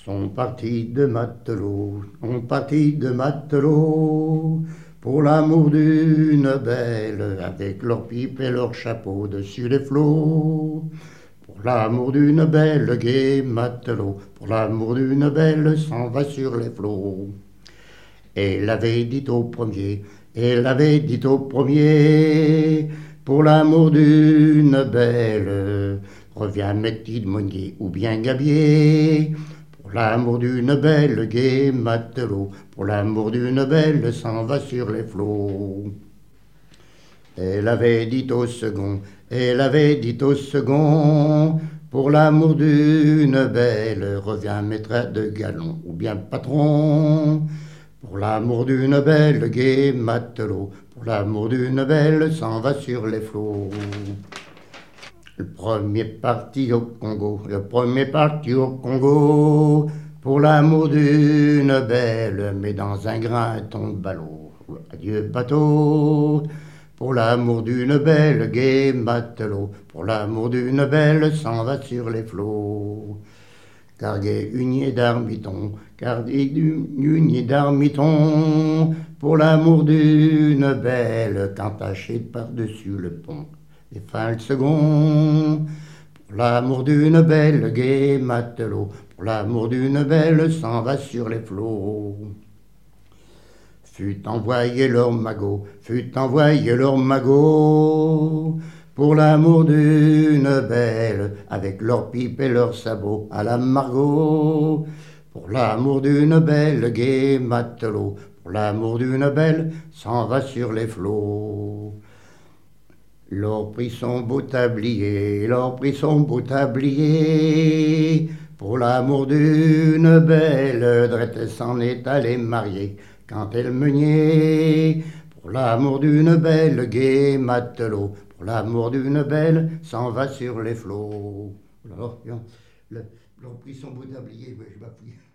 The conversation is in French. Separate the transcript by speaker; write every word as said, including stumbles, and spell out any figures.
Speaker 1: Sont partis de matelots, sont partis de matelots, pour l'amour d'une belle, avec leurs pipes et leurs chapeaux dessus les flots. Pour l'amour d'une belle, gai matelot, pour l'amour d'une belle, s'en va sur les flots. Elle avait dit au premier, elle avait dit au premier, pour l'amour d'une belle, reviens Métis de Monnier ou bien Gabier. Pour l'amour d'une belle, gai matelot, pour l'amour d'une belle, s'en va sur les flots. Elle avait dit au second, elle avait dit au second, pour l'amour d'une belle, reviens maître de galon ou bien patron. Pour l'amour d'une belle, gai matelot, pour l'amour d'une belle, s'en va sur les flots. Le premier parti au Congo, le premier parti au Congo, pour l'amour d'une belle, mais dans un grain tombe à l'eau. Adieu bateau, pour l'amour d'une belle, gai matelot, pour l'amour d'une belle, s'en va sur les flots. Cargué unier d'armiton, cargué unier d'armiton, pour l'amour d'une belle, qu'entaché par-dessus le pont. Et fin le second, pour l'amour d'une belle, gai matelot, pour l'amour d'une belle, s'en va sur les flots. Fut envoyé leur magot, fut envoyé leur magot, pour l'amour d'une belle, avec leurs pipes et leurs sabots à la Margot. Pour l'amour d'une belle, gai matelot, pour l'amour d'une belle, s'en va sur les flots. Leur prit son beau tablier, leur prit son beau tablier, pour l'amour d'une belle, Drette s'en est allée marier quand elle meunier. Pour l'amour d'une belle, gai matelot, pour l'amour d'une belle, s'en va sur les flots. Alors, leur prit son beau tablier, je bafouille.